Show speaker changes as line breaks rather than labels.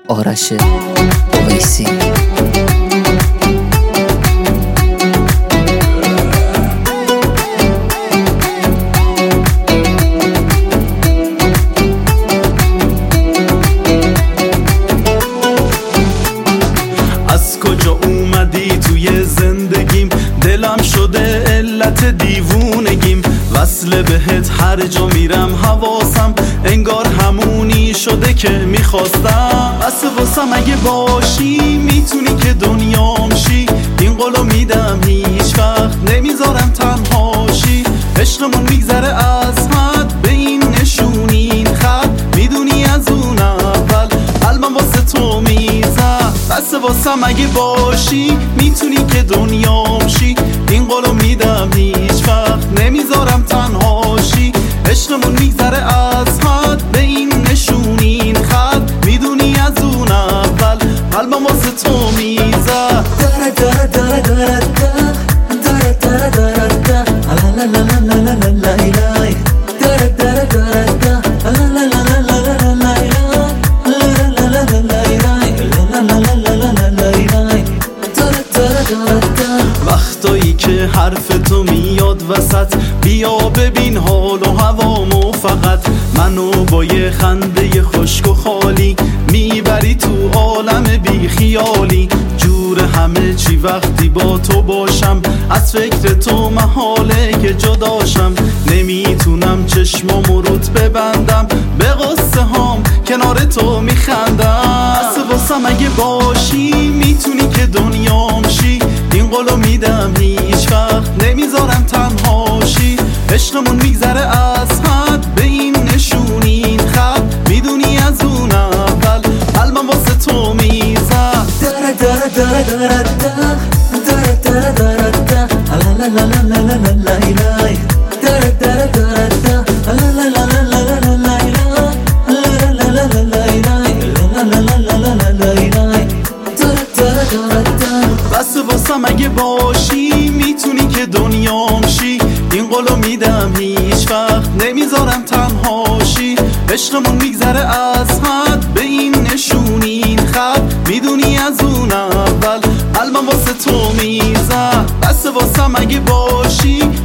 آرش اویسی.
از کجا اومدی توی زندگیم؟ دلم شده علت دیوونگیم. وصل بهت هر جا میرم حواسم انگار همونی شده که میخواستم. بس واسم اگه باشی میتونی که دنیام شی. این قولو میدم هیچ وقت نمیذارم تنهاشی. عشقمون میگذره از حد به این نشونین خط. میدونی از اون اول قلبم واسه تو میزد. بس واسم اگه باشی میتونی که دنیام شی. این قولو میدم هیچ وقت نمیذارم تنهاشی. عشقمون میگذره از حد به این نشونین خط. میدونی از اون اول قلبم واسه تو میزد. وقتایی که حرف تو میاد وسط بیا ببین حال و هوامو فقط. منو با یه خنده خشک و خالی میبری تو عالم بی خیالی. جور همه چی وقتی با تو باشم از فکر تو محاله که جداشم. نمیتونم چشمامو روت ببندم به قصه هام کنار تو میخندم. بس واسم اگه باشی میتونی که دنیام شی. این قولو میدم هیچ وقت نمیذارم تنهاشی. عشقمون میگذره از حد به این نشونین خط. میدونی از اون اول قلبم واسه تو میزد. بس واسم اگه باشی میتونی که دنیام شی. این قولو میدم هیچ وقت نمیذارم تنهاشی. عشقمون میگذره از حد به این نشونین خط. میدونی از اون اول قلبم واسه تو میزد. بس واسم اگه باشی